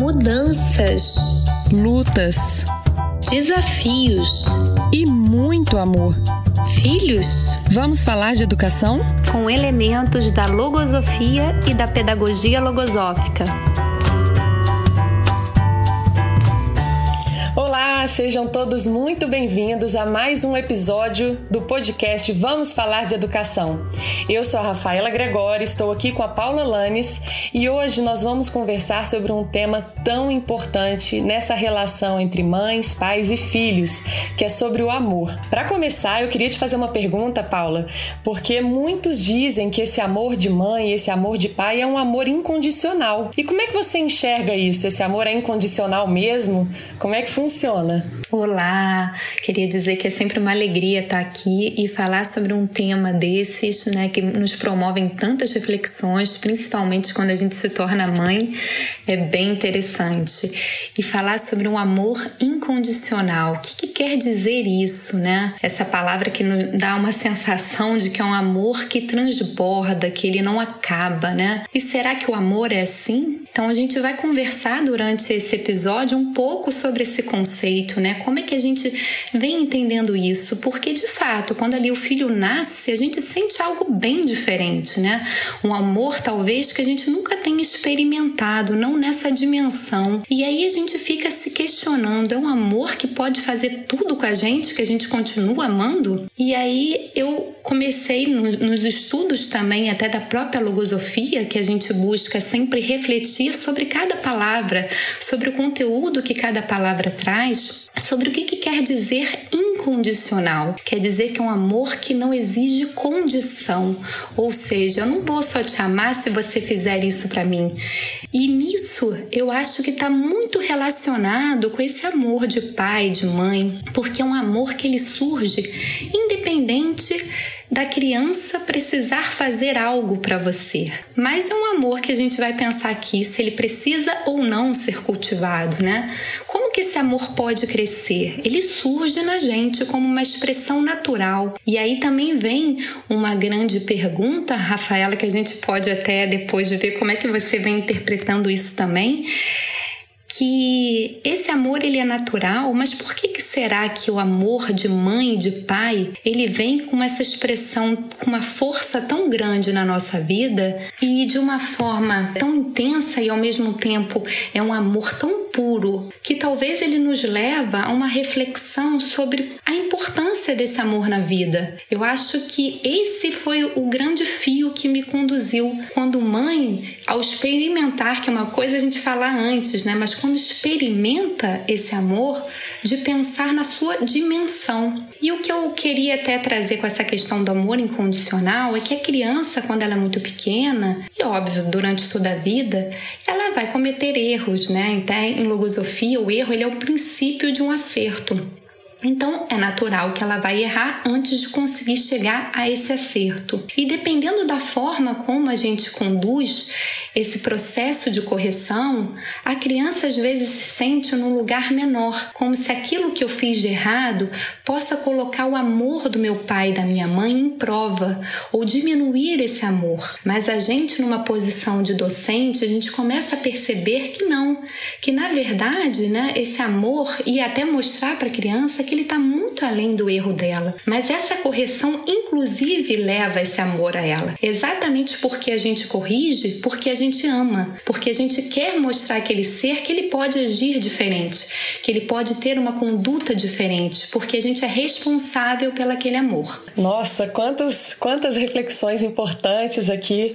mudanças, lutas, desafios e muito amor. Filhos? Vamos falar de educação? Com elementos da logosofia e da pedagogia logosófica. Olá, sejam todos muito bem-vindos a mais um episódio do podcast Vamos Falar de Educação. Eu sou a Rafaela Gregório, estou aqui com a Paula Lanes e hoje nós vamos conversar sobre um tema tão importante nessa relação entre mães, pais e filhos, que é sobre o amor. Para começar, eu queria te fazer uma pergunta, Paula, porque muitos dizem que esse amor de mãe, esse amor de pai é um amor incondicional. E como é que você enxerga isso? Esse amor é incondicional mesmo? Como é que funciona? Olá, queria dizer que é sempre uma alegria estar aqui e falar sobre um tema desses, né, que nos promovem tantas reflexões, principalmente quando a gente se torna mãe, é bem interessante. E falar sobre um amor incondicional, o que quer dizer isso, né? Essa palavra que nos dá uma sensação de que é um amor que transborda, que ele não acaba, né? E será que o amor é assim? Então a gente vai conversar durante esse episódio um pouco sobre esse conceito, né? Como é que a gente vem entendendo isso? Porque, de fato, quando ali o filho nasce, a gente sente algo bem diferente, né? Um amor, talvez, que a gente nunca tenha experimentado, não nessa dimensão. E aí a gente fica se questionando, é um amor que pode fazer tudo com a gente, que a gente continua amando? E aí eu comecei nos estudos também, até da própria logosofia, que a gente busca sempre refletir sobre cada palavra, sobre o conteúdo que cada palavra traz, sobre o que quer dizer incondicional. Quer dizer que é um amor que não exige condição, ou seja, eu não vou só te amar se você fizer isso para mim. E nisso eu acho que está muito relacionado com esse amor de pai, de mãe, porque é um amor que ele surge independente da criança precisar fazer algo para você. Mas é um amor que a gente vai pensar aqui se ele precisa ou não ser cultivado, né? Como que esse amor pode crescer? Ele surge na gente como uma expressão natural. E aí também vem uma grande pergunta, Rafaela, que a gente pode até depois ver como é que você vem interpretando isso também, que esse amor ele é natural, mas por que será que o amor de mãe e de pai ele vem com essa expressão, com uma força tão grande na nossa vida e de uma forma tão intensa e ao mesmo tempo é um amor tão puro que talvez ele nos leva a uma reflexão sobre a importância desse amor na vida. Eu acho que esse foi o grande fio que me conduziu quando mãe, ao experimentar, que é uma coisa a gente falar antes, né? Mas quando experimenta esse amor, de pensar na sua dimensão. E o que eu queria até trazer com essa questão do amor incondicional é que a criança, quando ela é muito pequena, e óbvio, durante toda a vida, ela vai cometer erros, né? Então, em logosofia, o erro ele é o princípio de um acerto. Então, é natural que ela vai errar antes de conseguir chegar a esse acerto. E dependendo da forma como a gente conduz esse processo de correção, a criança às vezes se sente num lugar menor, como se aquilo que eu fiz de errado possa colocar o amor do meu pai e da minha mãe em prova, ou diminuir esse amor. Mas a gente, numa posição de docente, a gente começa a perceber que não, que na verdade, né, esse amor ia até mostrar para a criança que ele está muito além do erro dela. Mas essa correção, inclusive, leva esse amor a ela. Exatamente porque a gente corrige, porque a gente ama, porque a gente quer mostrar àquele ser que ele pode agir diferente, que ele pode ter uma conduta diferente, porque a gente é responsável pelo aquele amor. Nossa, quantas reflexões importantes aqui.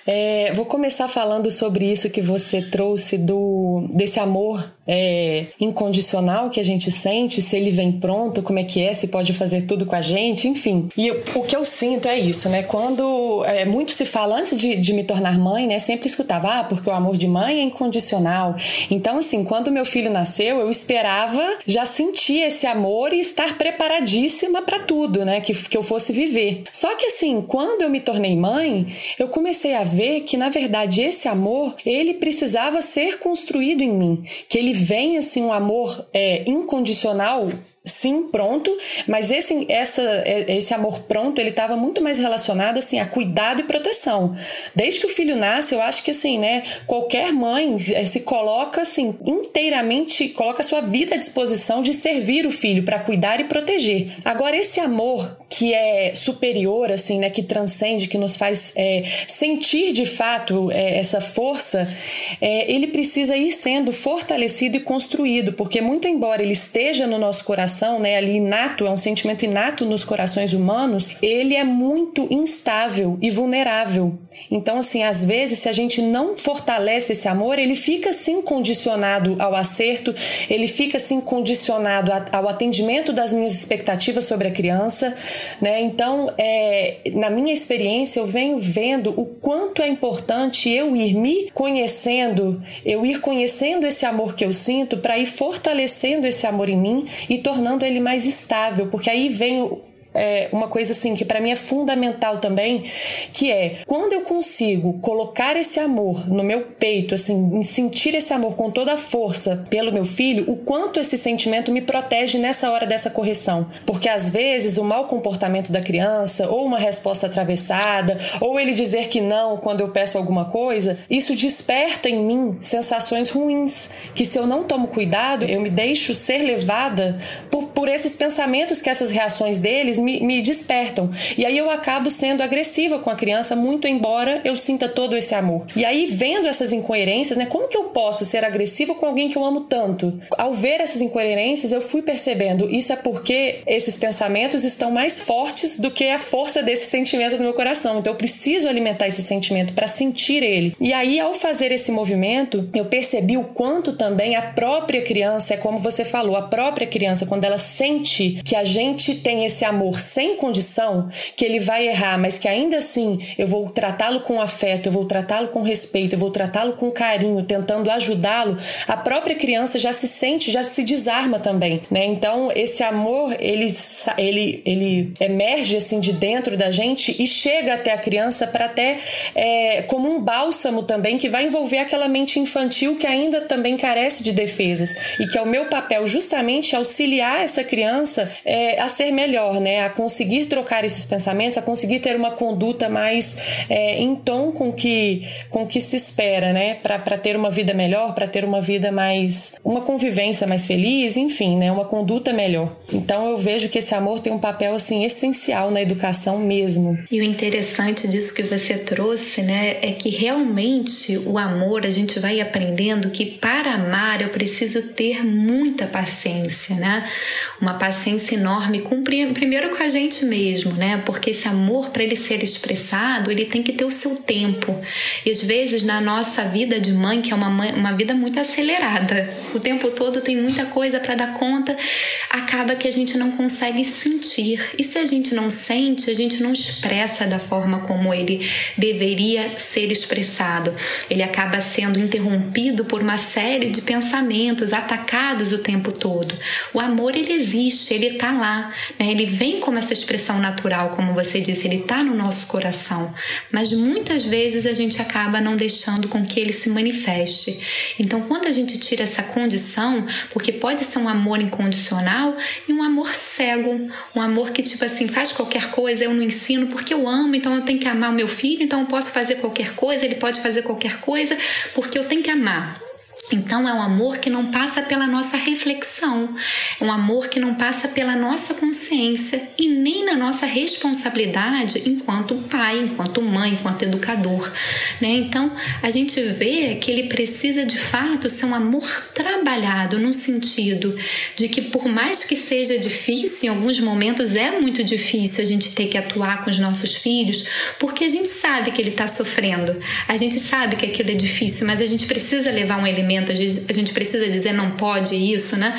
Vou começar falando sobre isso que você trouxe desse amor incondicional que a gente sente, se ele vem pronto, como é que é, se pode fazer tudo com a gente, enfim. E o que eu sinto é isso, né? Quando muito se fala, antes de me tornar mãe, né? Sempre escutava, porque o amor de mãe é incondicional. Então, assim, quando meu filho nasceu, eu esperava já sentir esse amor e estar preparadíssima para tudo, né? Que eu fosse viver. Só que, assim, quando eu me tornei mãe, eu comecei a ver que, na verdade, esse amor, ele precisava ser construído em mim. Que ele vem, assim, um amor incondicional sim, pronto, mas esse amor pronto, ele estava muito mais relacionado, assim, a cuidado e proteção. Desde que o filho nasce, eu acho que, assim, né, qualquer mãe se coloca, assim, inteiramente, coloca a sua vida à disposição de servir o filho para cuidar e proteger. Agora, esse amor que é superior, assim, né, que transcende, que nos faz sentir de fato essa força, ele precisa ir sendo fortalecido e construído, porque muito embora ele esteja no nosso coração, né, ali inato, é um sentimento inato nos corações humanos, ele é muito instável e vulnerável. Então, assim, às vezes, se a gente não fortalece esse amor, ele fica, assim, condicionado ao acerto, ele fica, assim, condicionado ao atendimento das minhas expectativas sobre a criança, né? Então, na minha experiência, eu venho vendo o quanto é importante eu ir me conhecendo, eu ir conhecendo esse amor que eu sinto para ir fortalecendo esse amor em mim e tornando ele mais estável, porque aí vem uma coisa assim que para mim é fundamental também, que é quando eu consigo colocar esse amor no meu peito, assim, sentir esse amor com toda a força pelo meu filho, o quanto esse sentimento me protege nessa hora dessa correção, porque às vezes o mau comportamento da criança, ou uma resposta atravessada, ou ele dizer que não quando eu peço alguma coisa, isso desperta em mim sensações ruins, que se eu não tomo cuidado, eu me deixo ser levada por esses pensamentos que essas reações deles me despertam. E aí eu acabo sendo agressiva com a criança, muito embora eu sinta todo esse amor. E aí, vendo essas incoerências, né, como que eu posso ser agressiva com alguém que eu amo tanto? Ao ver essas incoerências, eu fui percebendo, isso é porque esses pensamentos estão mais fortes do que a força desse sentimento no meu coração. Então eu preciso alimentar esse sentimento para sentir ele. E aí, ao fazer esse movimento, eu percebi o quanto também a própria criança, é como você falou, a própria criança, quando ela sente que a gente tem esse amor sem condição, que ele vai errar, mas que ainda assim eu vou tratá-lo com afeto, eu vou tratá-lo com respeito, eu vou tratá-lo com carinho, tentando ajudá-lo, a própria criança já se sente, já se desarma também, né? Então esse amor, ele emerge assim de dentro da gente e chega até a criança para até como um bálsamo também, que vai envolver aquela mente infantil que ainda também carece de defesas, e que é o meu papel justamente auxiliar essa criança a ser melhor, né? A conseguir trocar esses pensamentos, a conseguir ter uma conduta mais em tom com que se espera, né? Para ter uma vida melhor, para ter uma vida mais, uma convivência mais feliz, enfim, né? Uma conduta melhor. Então eu vejo que esse amor tem um papel assim essencial na educação mesmo. E o interessante disso que você trouxe, né, é que realmente o amor, a gente vai aprendendo que para amar eu preciso ter muita paciência, né? Uma paciência enorme, primeiro com a gente mesmo, né? Porque esse amor, para ele ser expressado, ele tem que ter o seu tempo. E às vezes na nossa vida de mãe, que é uma vida muito acelerada, o tempo todo tem muita coisa para dar conta, acaba que a gente não consegue sentir. E se a gente não sente, a gente não expressa da forma como ele deveria ser expressado. Ele acaba sendo interrompido por uma série de pensamentos atacados o tempo todo. O amor, ele existe, ele está lá, né? Ele vem como essa expressão natural, como você disse, ele está no nosso coração, mas muitas vezes a gente acaba não deixando com que ele se manifeste. Então, quando a gente tira essa condição, porque pode ser um amor incondicional e um amor cego, um amor que tipo assim, faz qualquer coisa, eu não ensino porque eu amo, então eu tenho que amar o meu filho, então eu posso fazer qualquer coisa, ele pode fazer qualquer coisa, porque eu tenho que amar. Então é um amor que não passa pela nossa reflexão, é um amor que não passa pela nossa consciência e nem na nossa responsabilidade enquanto pai, enquanto mãe, enquanto educador, né? Então a gente vê que ele precisa de fato ser um amor trabalhado, no sentido de que por mais que seja difícil, em alguns momentos é muito difícil a gente ter que atuar com os nossos filhos, porque a gente sabe que ele está sofrendo, a gente sabe que aquilo é difícil, mas a gente precisa levar um elemento, a gente precisa dizer não pode isso, né?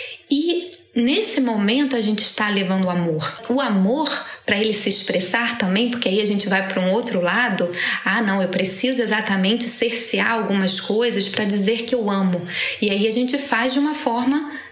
E nesse momento a gente está levando o amor. O amor, para ele se expressar também, porque aí a gente vai para um outro lado, não, eu preciso exatamente cercear algumas coisas para dizer que eu amo. E aí a gente faz de uma forma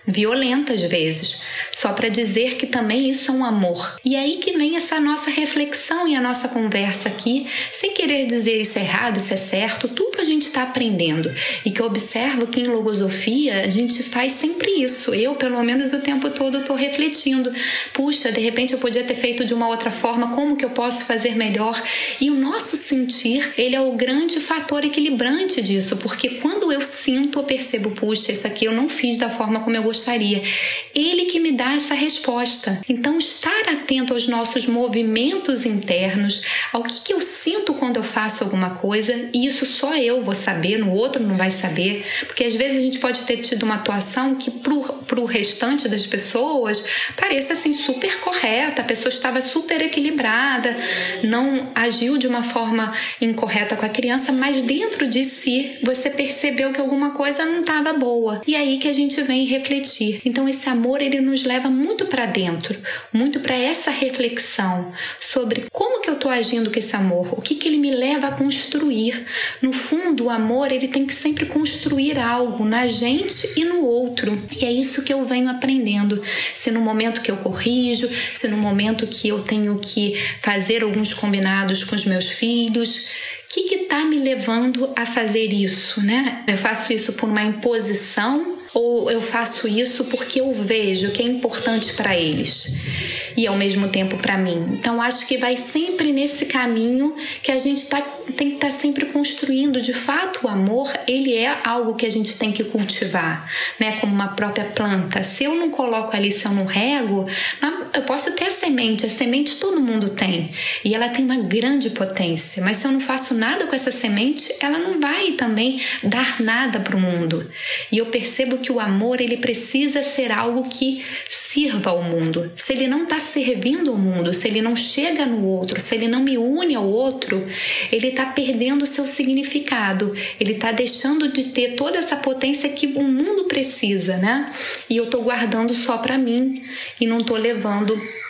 violenta às vezes, só para dizer que também isso é um amor. E aí que vem essa nossa reflexão e a nossa conversa aqui, sem querer dizer isso é errado, isso é certo, tudo a gente está aprendendo. E que eu observo que em logosofia a gente faz sempre isso. Eu, pelo menos, o tempo todo estou refletindo. Puxa, de repente eu podia ter feito de uma outra forma, como que eu posso fazer melhor? E o nosso sentir, ele é o grande fator equilibrante disso, porque quando eu sinto, eu percebo, puxa, isso aqui eu não fiz da forma como eu gostaria. Ele que me dá essa resposta. Então, estar atento aos nossos movimentos internos, ao que eu sinto quando eu faço alguma coisa, e isso só eu vou saber, no outro não vai saber, porque às vezes a gente pode ter tido uma atuação que pro restante das pessoas pareça assim super correta, a pessoa estava super equilibrada, não agiu de uma forma incorreta com a criança, mas dentro de si você percebeu que alguma coisa não estava boa. E aí que a gente vem refletir. Então esse amor, ele nos leva muito para dentro, muito para essa reflexão sobre como que eu estou agindo com esse amor, o que ele me leva a construir. No fundo, o amor, ele tem que sempre construir algo na gente e no outro. E é isso que eu venho aprendendo. Se no momento que eu corrijo, se no momento que eu tenho que fazer alguns combinados com os meus filhos, o que está me levando a fazer isso, né? Eu faço isso por uma imposição ou eu faço isso porque eu vejo que é importante para eles e ao mesmo tempo para mim? Então acho que vai sempre nesse caminho que a gente tem que estar sempre construindo. De fato, o amor, ele é algo que a gente tem que cultivar, né? Como uma própria planta. Se eu não coloco ali, se eu não rego, eu posso ter a semente todo mundo tem, e ela tem uma grande potência, mas se eu não faço nada com essa semente, ela não vai também dar nada para o mundo. E eu percebo que o amor, ele precisa ser algo que sirva ao mundo. Se ele não está servindo ao mundo, se ele não chega no outro, se ele não me une ao outro, ele está perdendo o seu significado, ele está deixando de ter toda essa potência que o mundo precisa, né? E eu estou guardando só para mim e não estou levando,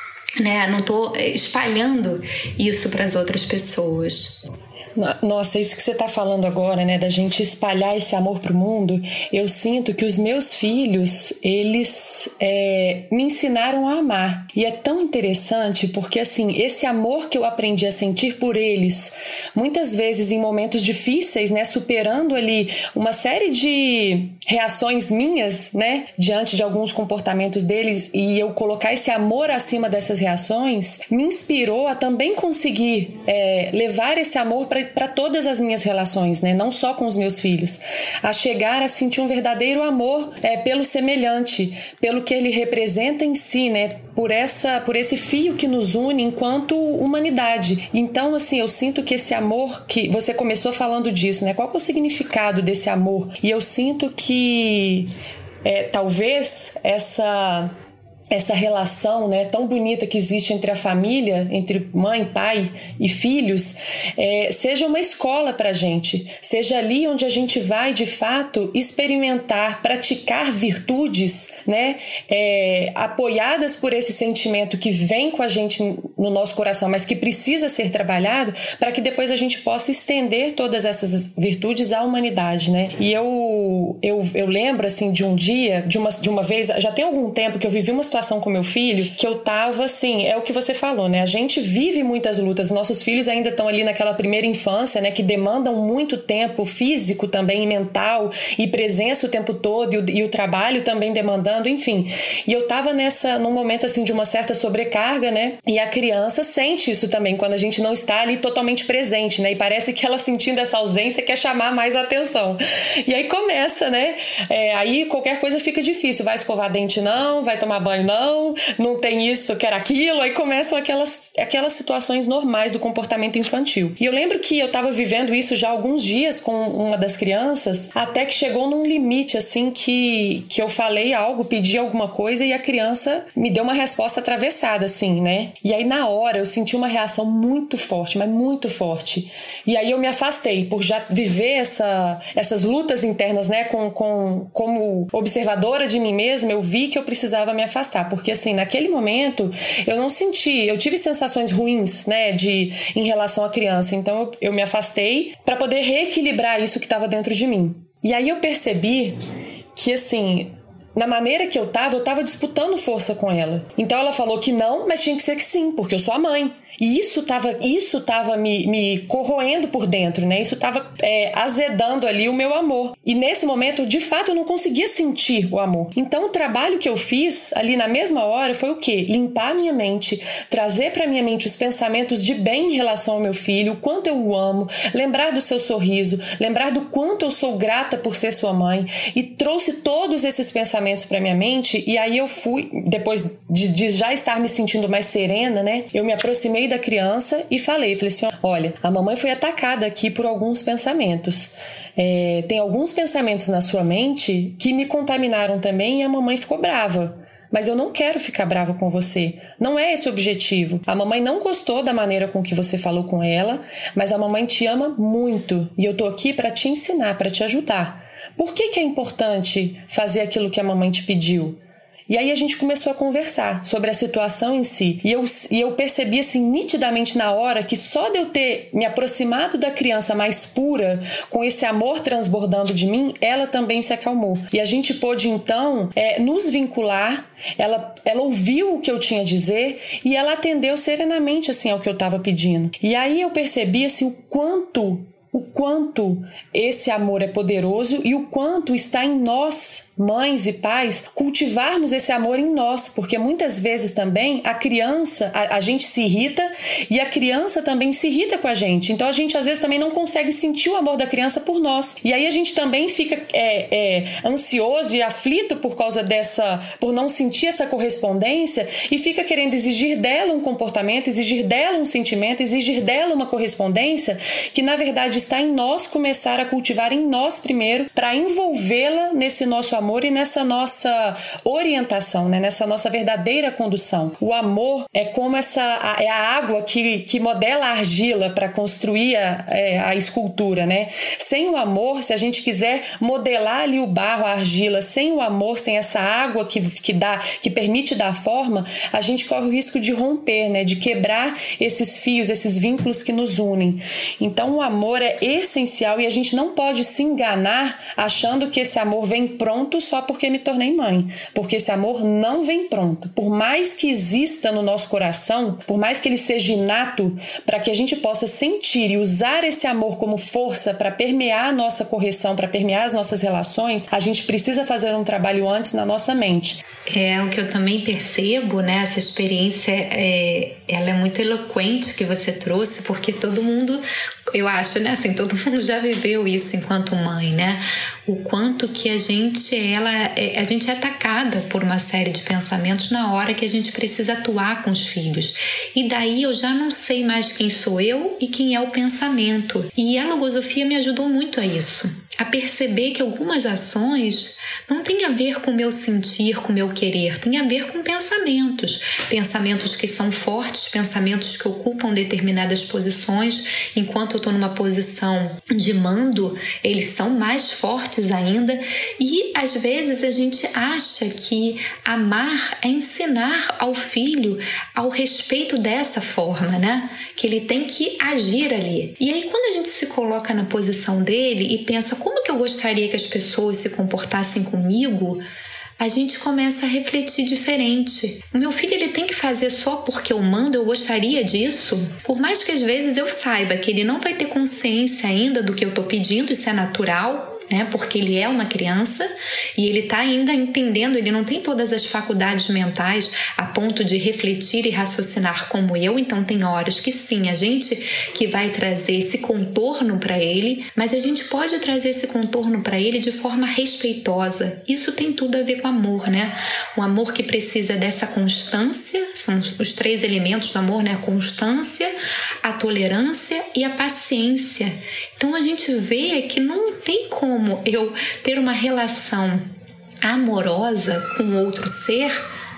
né? Não estou espalhando isso para as outras pessoas. Nossa, isso que você está falando agora, né, da gente espalhar esse amor pro mundo, eu sinto que os meus filhos, eles me ensinaram a amar. E é tão interessante porque, assim, esse amor que eu aprendi a sentir por eles, muitas vezes em momentos difíceis, né, superando ali uma série de reações minhas, né, diante de alguns comportamentos deles, e eu colocar esse amor acima dessas reações, me inspirou a também conseguir levar esse amor para todas as minhas relações, né? Não só com os meus filhos, a chegar a sentir um verdadeiro amor pelo semelhante, pelo que ele representa em si, né? Por esse fio que nos une enquanto humanidade. Então, assim, eu sinto que esse amor, que você começou falando disso, né? Qual que é o significado desse amor? E eu sinto que talvez essa relação, né, tão bonita que existe entre a família, entre mãe, pai e filhos, seja uma escola para a gente, seja ali onde a gente vai de fato experimentar, praticar virtudes, né, apoiadas por esse sentimento que vem com a gente no nosso coração, mas que precisa ser trabalhado para que depois a gente possa estender todas essas virtudes à humanidade, né? E eu lembro assim de um dia, de uma vez, já tem algum tempo que eu vivi uma situação com meu filho, que eu tava assim, é o que você falou, né? A gente vive muitas lutas, nossos filhos ainda estão ali naquela primeira infância, né? Que demandam muito tempo físico também, e mental, e presença o tempo todo, e o trabalho também demandando, enfim. E eu tava num momento assim de uma certa sobrecarga, né? E a criança sente isso também, quando a gente não está ali totalmente presente, né? E parece que ela, sentindo essa ausência, quer chamar mais atenção. E aí começa, né? Aí qualquer coisa fica difícil, vai escovar dente não, vai tomar banho não tem isso, quer aquilo, aí começam aquelas situações normais do comportamento infantil. E eu lembro que eu tava vivendo isso já há alguns dias com uma das crianças, até que chegou num limite, assim, que eu falei algo, pedi alguma coisa e a criança me deu uma resposta atravessada, assim, né? E aí na hora eu senti uma reação muito forte, mas muito forte. E aí eu me afastei, por já viver essas lutas internas, né, como observadora de mim mesma, eu vi que eu precisava me afastar. Porque assim, naquele momento eu tive sensações ruins, né, em relação à criança, então eu me afastei para poder reequilibrar isso que estava dentro de mim. E aí eu percebi que assim, na maneira que eu tava disputando força com ela. Então ela falou que não, mas tinha que ser que sim, porque eu sou a mãe. E isso tava me corroendo por dentro, né? Isso tava azedando ali o meu amor. E nesse momento, de fato, eu não conseguia sentir o amor. Então o trabalho que eu fiz ali na mesma hora foi o quê? Limpar a minha mente, trazer pra minha mente os pensamentos de bem em relação ao meu filho, o quanto eu o amo, lembrar do seu sorriso, lembrar do quanto eu sou grata por ser sua mãe, e trouxe todos esses pensamentos pra minha mente. E aí eu fui, depois de já estar me sentindo mais serena, né? Eu me aproximei da criança e falei assim, olha, a mamãe foi atacada aqui por alguns pensamentos. Tem alguns pensamentos na sua mente que me contaminaram também e a mamãe ficou brava. Mas eu não quero ficar brava com você. Não é esse o objetivo. A mamãe não gostou da maneira com que você falou com ela, mas a mamãe te ama muito e eu tô aqui para te ensinar, para te ajudar. Por que é importante fazer aquilo que a mamãe te pediu? E aí a gente começou a conversar sobre a situação em si. E eu percebi assim nitidamente na hora que só de eu ter me aproximado da criança mais pura, com esse amor transbordando de mim, ela também se acalmou. E a gente pôde então nos vincular. Ela ouviu o que eu tinha a dizer e ela atendeu serenamente assim ao que eu estava pedindo. E aí eu percebi assim o quanto esse amor é poderoso e o quanto está em nós, mães e pais, cultivarmos esse amor em nós, porque muitas vezes também a criança, a gente se irrita e a criança também se irrita com a gente, então a gente às vezes também não consegue sentir o amor da criança por nós, e aí a gente também fica ansioso e aflito por não sentir essa correspondência e fica querendo exigir dela um comportamento, exigir dela um sentimento, exigir dela uma correspondência que na verdade está em nós começar a cultivar em nós primeiro para envolvê-la nesse nosso amor e nessa nossa orientação, né? Nessa nossa verdadeira condução. O amor é como a água que modela a argila para construir a escultura, né? Sem o amor, se a gente quiser modelar ali o barro, a argila, sem o amor, sem essa água que permite dar forma, a gente corre o risco de romper, né? De quebrar esses fios, esses vínculos que nos unem. Então o amor é essencial e a gente não pode se enganar achando que esse amor vem pronto só porque me tornei mãe, porque esse amor não vem pronto. Por mais que exista no nosso coração, por mais que ele seja inato, para que a gente possa sentir e usar esse amor como força para permear a nossa correção, para permear as nossas relações, a gente precisa fazer um trabalho antes na nossa mente. É o que eu também percebo, né? Essa experiência, ela é muito eloquente que você trouxe, porque todo mundo, eu acho, né? Assim, todo mundo já viveu isso enquanto mãe, né? O quanto que a gente é atacada por uma série de pensamentos na hora que a gente precisa atuar com os filhos. E daí eu já não sei mais quem sou eu e quem é o pensamento. E a logosofia me ajudou muito a isso. A perceber que algumas ações não têm a ver com o meu sentir, com o meu querer, tem a ver com pensamentos que são fortes, pensamentos que ocupam determinadas posições. Enquanto eu estou numa posição de mando, eles são mais fortes ainda, e às vezes a gente acha que amar é ensinar ao filho ao respeito dessa forma, né? Que ele tem que agir ali. E aí quando a gente se coloca na posição dele e pensa como que eu gostaria que as pessoas se comportassem comigo, a gente começa a refletir diferente. O meu filho, ele tem que fazer só porque eu mando, eu gostaria disso? Por mais que às vezes eu saiba que ele não vai ter consciência ainda do que eu estou pedindo, isso é natural, né? Porque ele é uma criança e ele está ainda entendendo, ele não tem todas as faculdades mentais a ponto de refletir e raciocinar como eu, então tem horas que sim, a gente que vai trazer esse contorno para ele, mas a gente pode trazer esse contorno para ele de forma respeitosa. Isso tem tudo a ver com amor, né? O amor que precisa dessa constância, são os 3 elementos do amor, né? A constância, a tolerância e a paciência. Então a gente vê que não tem como eu ter uma relação amorosa com outro ser se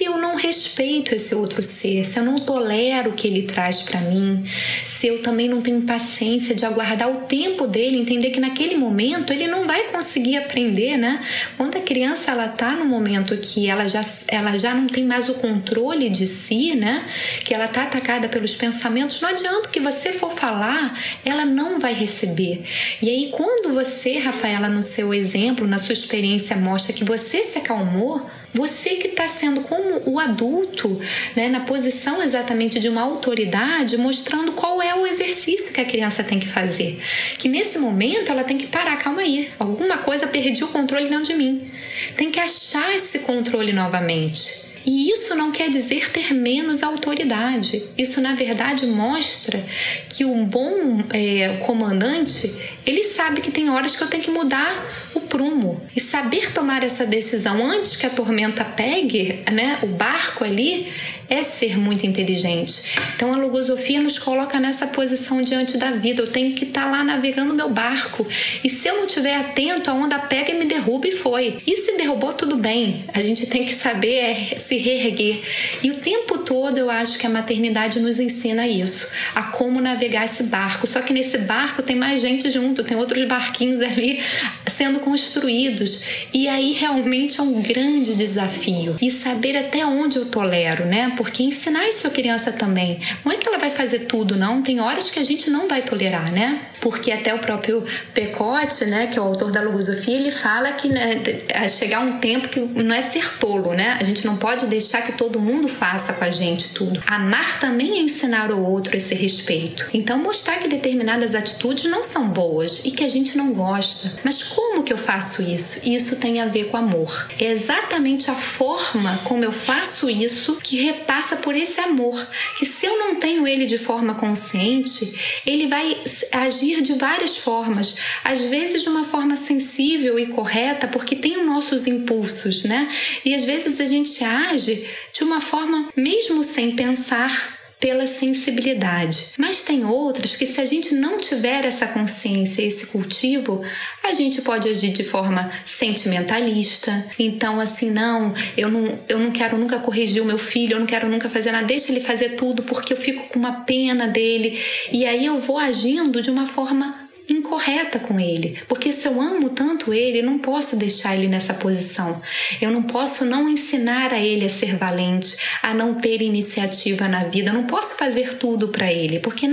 se eu não respeito esse outro ser, se eu não tolero o que ele traz para mim, se eu também não tenho paciência de aguardar o tempo dele, entender que naquele momento ele não vai conseguir aprender, né? Quando a criança ela tá no momento que ela já não tem mais o controle de si, né? Que ela tá atacada pelos pensamentos, não adianta o que você for falar, ela não vai receber. E aí quando você, Rafaela, no seu exemplo, na sua experiência, mostra que você se acalmou, você que está sendo como o adulto, né, na posição exatamente de uma autoridade, mostrando qual é o exercício que a criança tem que fazer. Que nesse momento ela tem que parar, calma aí, alguma coisa perdi o controle dentro de mim. Tem que achar esse controle novamente. E isso não quer dizer ter menos autoridade. Isso, na verdade, mostra que um bom comandante, ele sabe que tem horas que eu tenho que mudar o prumo. E saber tomar essa decisão antes que a tormenta pegue, né, o barco ali, é ser muito inteligente. Então a logosofia nos coloca nessa posição diante da vida. Eu tenho que estar lá navegando meu barco. E se eu não estiver atento, a onda pega e me derruba e foi. E se derrubou, tudo bem. A gente tem que saber se reerguer. E o tempo todo eu acho que a maternidade nos ensina isso. A como navegar esse barco. Só que nesse barco tem mais gente junto. Tem outros barquinhos ali sendo construídos. E aí realmente é um grande desafio. E saber até onde eu tolero, né? Porque ensinar isso à criança também. Não é que ela vai fazer tudo, não. Tem horas que a gente não vai tolerar, né? Porque até o próprio Pecote, né, que é o autor da logosofia, ele fala que, né, chegar um tempo que não é ser tolo, né? A gente não pode deixar que todo mundo faça com a gente tudo. Amar também é ensinar ao outro esse respeito. Então, mostrar que determinadas atitudes não são boas e que a gente não gosta. Mas como que eu faço isso? Isso tem a ver com amor. É exatamente a forma como eu faço isso que repassa por esse amor. Que se eu não tenho ele de forma consciente, ele vai agir de várias formas. Às vezes de uma forma sensível e correta, porque tem os nossos impulsos, né? E às vezes a gente age de uma forma, mesmo sem pensar, pela sensibilidade. Mas tem outras que, se a gente não tiver essa consciência, esse cultivo, a gente pode agir de forma sentimentalista. Então, assim, não, eu não quero nunca corrigir o meu filho, eu não quero nunca fazer nada, deixa ele fazer tudo porque eu fico com uma pena dele. E aí eu vou agindo de uma forma incorreta com ele, porque se eu amo tanto ele, eu não posso deixar ele nessa posição, eu não posso não ensinar a ele a ser valente, a não ter iniciativa na vida, eu não posso fazer tudo para ele, porque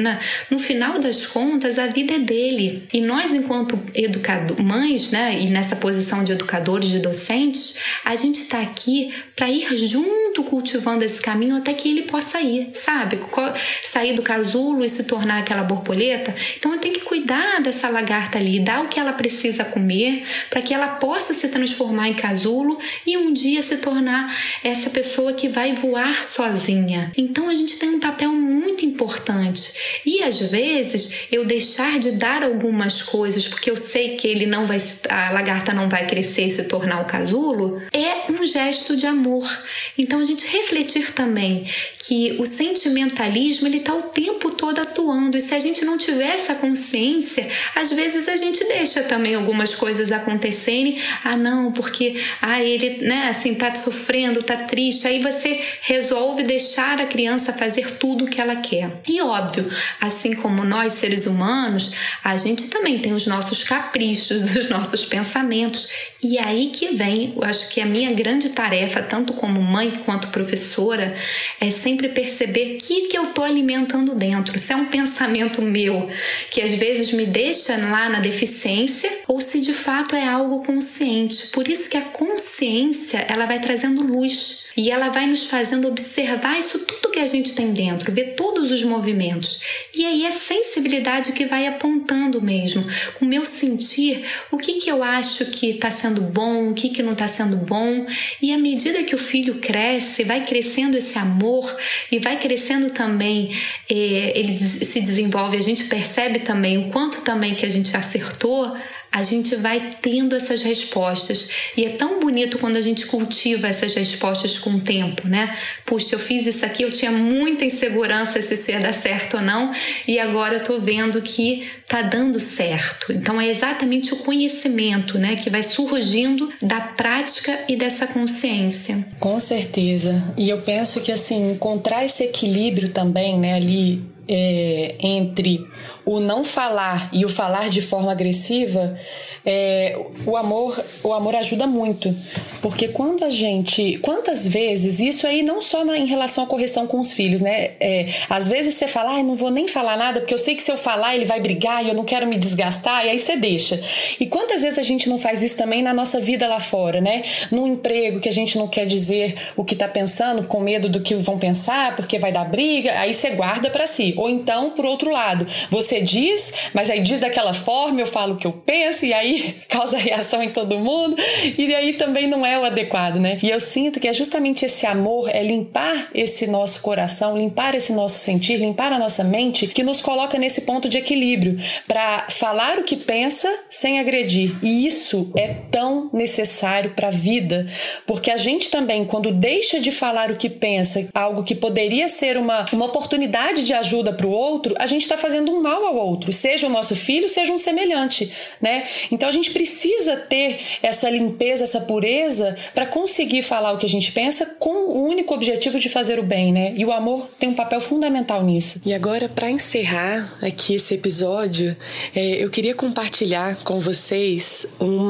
no final das contas a vida é dele, e nós enquanto mães, né, e nessa posição de educadores, de docentes, a gente está aqui para ir junto cultivando esse caminho até que ele possa ir, sabe? Sair do casulo e se tornar aquela borboleta. Então eu tenho que cuidar dessa lagarta ali, dar o que ela precisa comer para que ela possa se transformar em casulo e um dia se tornar essa pessoa que vai voar sozinha. Então a gente tem um papel muito importante e às vezes eu deixar de dar algumas coisas porque eu sei que a lagarta não vai crescer e se tornar um casulo é um gesto de amor. Então a gente refletir também que o sentimentalismo ele está o tempo todo atuando e se a gente não tiver essa consciência, às vezes a gente deixa também algumas coisas acontecerem. Não, porque ele, né, assim, tá sofrendo, tá triste. Aí você resolve deixar a criança fazer tudo o que ela quer. E óbvio, assim como nós seres humanos, a gente também tem os nossos caprichos, os nossos pensamentos. E aí que vem, eu acho que a minha grande tarefa, tanto como mãe quanto professora, é sempre perceber o que eu tô alimentando dentro. Se é um pensamento meu que às vezes me deixa lá na deficiência ou se de fato é algo consciente. Por isso que a consciência ela vai trazendo luz e ela vai nos fazendo observar isso tudo que a gente tem dentro, ver todos os movimentos. E aí é sensibilidade que vai apontando mesmo, com o meu sentir, o que eu acho que está sendo bom, o que não está sendo bom. E à medida que o filho cresce, vai crescendo esse amor e vai crescendo também, ele se desenvolve, a gente percebe também o quanto também que a gente acertou, a gente vai tendo essas respostas. E é tão bonito quando a gente cultiva essas respostas com o tempo, né? Puxa, eu fiz isso aqui, eu tinha muita insegurança se isso ia dar certo ou não, e agora eu tô vendo que tá dando certo. Então é exatamente o conhecimento, né, que vai surgindo da prática e dessa consciência. Com certeza. E eu penso que, assim, encontrar esse equilíbrio também, né, ali entre o não falar e o falar de forma agressiva, o amor ajuda muito. Porque quando a gente... Quantas vezes, isso aí não só em relação à correção com os filhos, né? Às vezes você fala, não vou nem falar nada, porque eu sei que se eu falar ele vai brigar e eu não quero me desgastar, e aí você deixa. E quantas vezes a gente não faz isso também na nossa vida lá fora, né? Num emprego que a gente não quer dizer o que tá pensando, com medo do que vão pensar, porque vai dar briga, aí você guarda pra si. Ou então, por outro lado, você diz, mas aí diz daquela forma, eu falo o que eu penso, e aí causa reação em todo mundo, e aí também não é o adequado, né? E eu sinto que é justamente esse amor, limpar esse nosso coração, limpar esse nosso sentir, limpar a nossa mente, que nos coloca nesse ponto de equilíbrio, para falar o que pensa sem agredir. E isso é tão necessário para a vida, porque a gente também, quando deixa de falar o que pensa, algo que poderia ser uma oportunidade de ajuda para o outro, a gente está fazendo um mal ao outro, seja o nosso filho, seja um semelhante, né? Então a gente precisa ter essa limpeza, essa pureza para conseguir falar o que a gente pensa com o único objetivo de fazer o bem, né? E o amor tem um papel fundamental nisso. E agora, para encerrar aqui esse episódio, eu queria compartilhar com vocês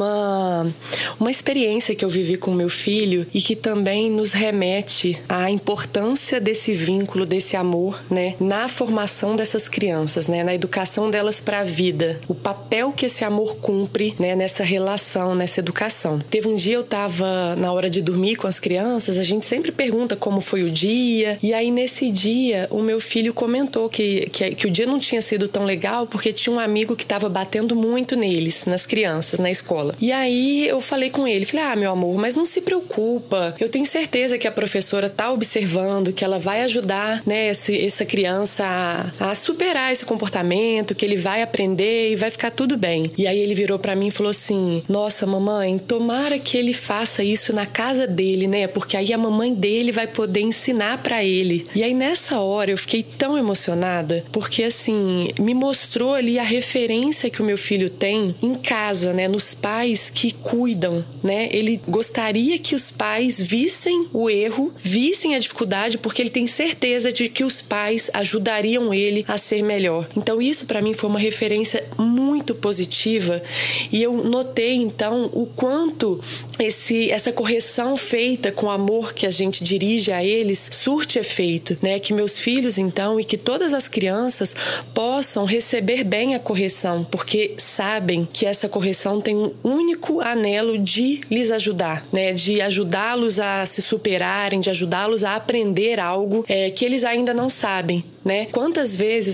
uma experiência que eu vivi com meu filho e que também nos remete à importância desse vínculo, desse amor, né? Na formação dessas crianças, né? Na educação delas para a vida. O papel que esse amor cumpre, né? Nessa relação, nessa educação. Teve um dia eu tava na hora de dormir com as crianças, a gente sempre pergunta como foi o dia, e aí nesse dia o meu filho comentou que o dia não tinha sido tão legal porque tinha um amigo que tava batendo muito neles, nas crianças, na escola. E aí eu falei com ele, falei, meu amor, mas não se preocupa, eu tenho certeza que a professora tá observando, que ela vai ajudar, né, essa criança a superar esse comportamento, que ele vai aprender e vai ficar tudo bem. E aí ele virou pra mim e falou assim, nossa mamãe, tomara que ele faça isso na casa dele, né, porque aí a mamãe dele vai poder ensinar pra ele. E aí nessa hora eu fiquei tão emocionada, porque assim, me mostrou ali a referência que o meu filho tem em casa, né, nos pais que cuidam, né, ele gostaria que os pais vissem o erro, vissem a dificuldade, porque ele tem certeza de que os pais ajudariam ele a ser melhor. Então isso pra mim foi uma referência muito positiva, e eu notei então o quanto essa correção feita com amor que a gente dirige a eles surte efeito, né? Que meus filhos então e que todas as crianças possam receber bem a correção, porque sabem que essa correção tem um único anelo de lhes ajudar, né? De ajudá-los a se superarem, de ajudá-los a aprender algo que eles ainda não sabem, né? Quantas vezes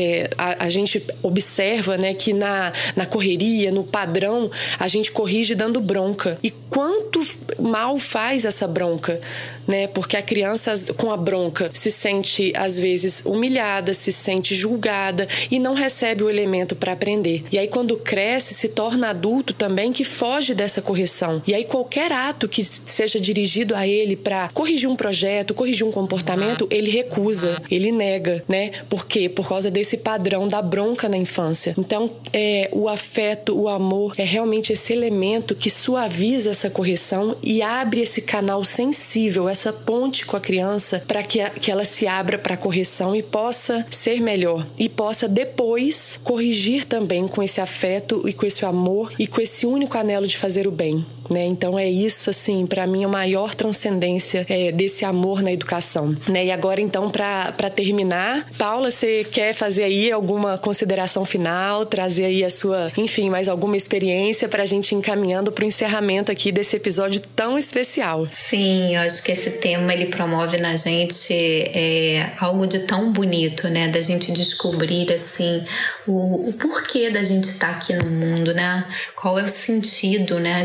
a gente observa, né, que na correria, no padrão, a gente corrige dando bronca. E quanto mal faz essa bronca, né? Porque a criança com a bronca se sente às vezes humilhada, se sente julgada e não recebe o elemento para aprender. E aí quando cresce se torna adulto também que foge dessa correção. E aí qualquer ato que seja dirigido a ele para corrigir um projeto, corrigir um comportamento, ele recusa, ele nega, né? Por quê? Por causa desse padrão da bronca na infância. Então o afeto, o amor é realmente esse elemento que suaviza essa correção e abre esse canal sensível, essa ponte com a criança para que ela se abra para a correção e possa ser melhor e possa depois corrigir também com esse afeto e com esse amor e com esse único anelo de fazer o bem, né? Então é isso, assim, para mim a maior transcendência desse amor na educação, né? E agora então para terminar, Paula, você quer fazer aí alguma consideração final, trazer aí a sua, enfim, mais alguma experiência para a gente ir encaminhando para o encerramento aqui desse episódio tão especial? Sim, eu acho que esse tema ele promove na gente algo de tão bonito, né? Da gente descobrir assim o porquê da gente estar aqui no mundo, né? Qual é o sentido, né? A gente não foi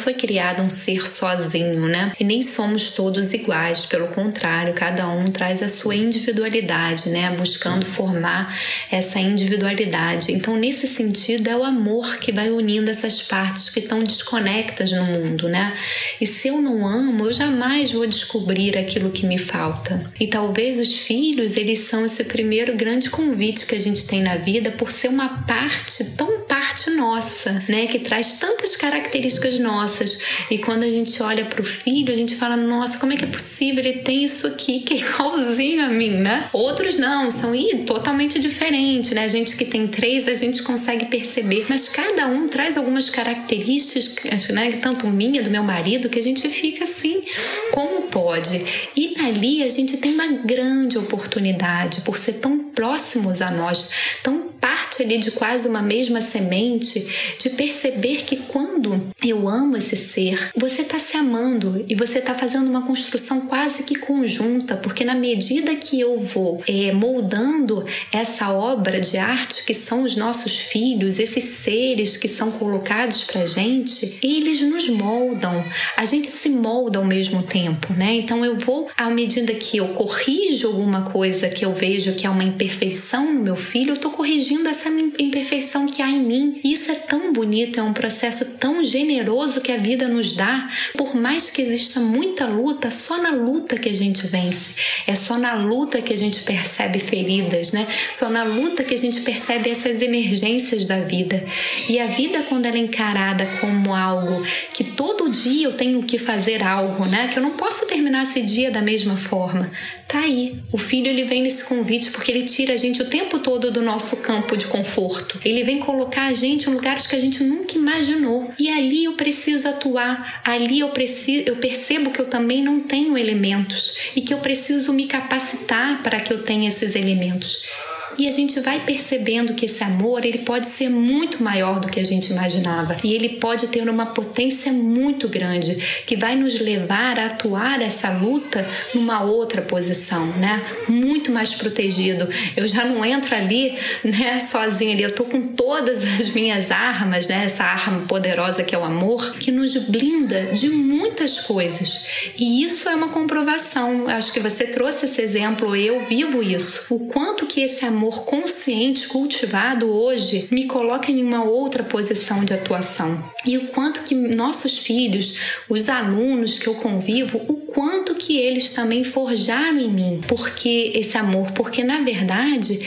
foi criado um ser sozinho, né? E nem somos todos iguais, pelo contrário, cada um traz a sua individualidade, né? Buscando formar essa individualidade. Então, nesse sentido, é o amor que vai unindo essas partes que estão desconectas no mundo, né? E se eu não amo, eu jamais vou descobrir aquilo que me falta. E talvez os filhos, eles são esse primeiro grande convite que a gente tem na vida por ser uma parte, tão parte nossa, né? Que traz tantas características nossas. E quando a gente olha para o filho, a gente fala, nossa, como é que é possível? Ele tem isso aqui que é igualzinho a mim, né? Outros não, são totalmente diferentes, né? A gente que tem 3, a gente consegue perceber. Mas cada um traz algumas características, né? Tanto minha, do meu marido, que a gente fica assim, como pode? E ali a gente tem uma grande oportunidade, por ser tão próximos a nós, tão parte ali de quase uma mesma semente, de perceber que quando eu amo esse ser, você está se amando e você está fazendo uma construção quase que conjunta, porque na medida que eu vou moldando essa obra de arte que são os nossos filhos, esses seres que são colocados pra gente, eles nos moldam, a gente se molda ao mesmo tempo, né? Então eu vou, à medida que eu corrijo alguma coisa que eu vejo que é uma imperfeição no meu filho, eu estou corrigindo essa imperfeição que há em mim. Isso é tão bonito, é um processo tão generoso que a vida nos dá. Por mais que exista muita luta, só na luta que a gente vence. É só na luta que a gente percebe feridas, né? Só na luta que a gente percebe essas emergências da vida. E a vida, quando ela é encarada como algo que todo dia eu tenho que fazer algo, né? Que eu não posso terminar esse dia da mesma forma. Tá aí. O filho, ele vem nesse convite porque ele tira a gente o tempo todo do nosso campo de conforto. Ele vem colocar a gente em lugares que a gente nunca imaginou. E ali eu preciso atuar. Ali eu percebo que eu também não tenho elementos e que eu preciso me capacitar para que eu tenha esses elementos. E a gente vai percebendo que esse amor, ele pode ser muito maior do que a gente imaginava. E ele pode ter uma potência muito grande, que vai nos levar a atuar essa luta numa outra posição, né? Muito mais protegido. Eu já não entro ali, né, sozinha ali. Eu tô com todas as minhas armas, né? Essa arma poderosa que é o amor, que nos blinda de muitas coisas. E isso é uma comprovação. Acho que você trouxe esse exemplo, eu vivo isso. O quanto que esse amor consciente, cultivado hoje, me coloca em uma outra posição de atuação. E o quanto que nossos filhos, os alunos que eu convivo, o quanto que eles também forjaram em mim. Porque esse amor, porque na verdade,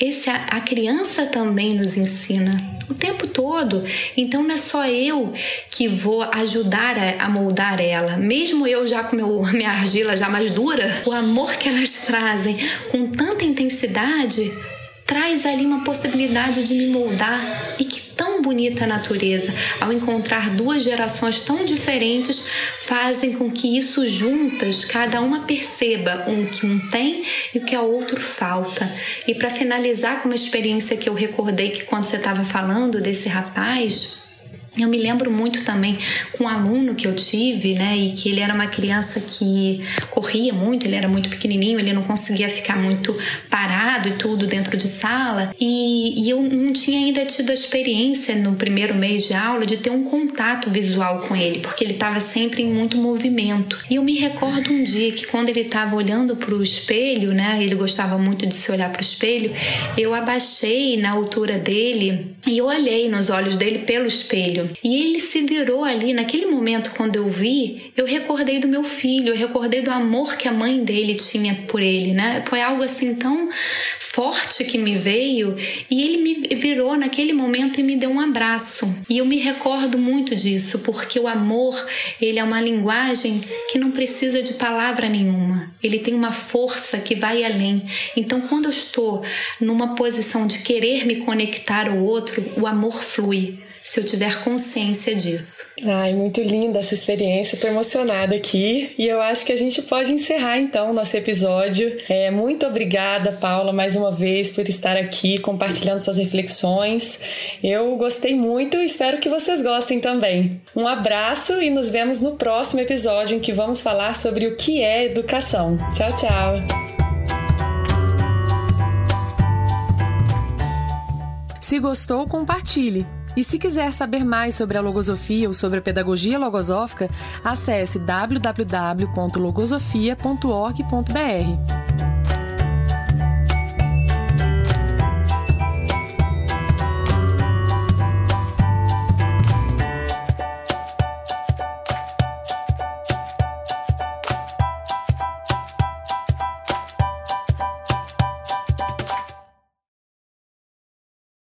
a criança também nos ensina o tempo todo. Então não é só eu que vou ajudar a moldar ela. Mesmo eu já com minha argila já mais dura, o amor que elas trazem com tanta intensidade traz ali uma possibilidade de me moldar. E que tão bonita a natureza, ao encontrar duas gerações tão diferentes, fazem com que isso juntas, cada uma perceba o que um tem e o que a outro falta. E para finalizar com uma experiência que eu recordei que quando você estava falando desse rapaz, eu me lembro muito também com um aluno que eu tive, né, e que ele era uma criança que corria muito, ele era muito pequenininho, ele não conseguia ficar muito parado e tudo dentro de sala, e eu não tinha ainda tido a experiência no primeiro mês de aula de ter um contato visual com ele, porque ele estava sempre em muito movimento. E eu me recordo um dia que quando ele estava olhando para o espelho, né, ele gostava muito de se olhar para o espelho, eu abaixei na altura dele e olhei nos olhos dele pelo espelho. E ele se virou ali, naquele momento quando eu vi, eu recordei do meu filho, eu recordei do amor que a mãe dele tinha por ele, né? Foi algo assim tão forte que me veio, e ele me virou naquele momento e me deu um abraço. E eu me recordo muito disso, porque o amor, ele é uma linguagem que não precisa de palavra nenhuma. Ele tem uma força que vai além. Então, quando eu estou numa posição de querer me conectar ao outro, o amor flui, se eu tiver consciência disso. Ai, muito linda essa experiência, tô emocionada aqui, e eu acho que a gente pode encerrar então o nosso episódio. Muito obrigada, Paula, mais uma vez por estar aqui compartilhando suas reflexões. Eu gostei muito e espero que vocês gostem também. Um abraço e nos vemos no próximo episódio, em que vamos falar sobre o que é educação. Tchau, tchau! Se gostou, compartilhe. E se quiser saber mais sobre a logosofia ou sobre a pedagogia logosófica, acesse www.logosofia.org.br.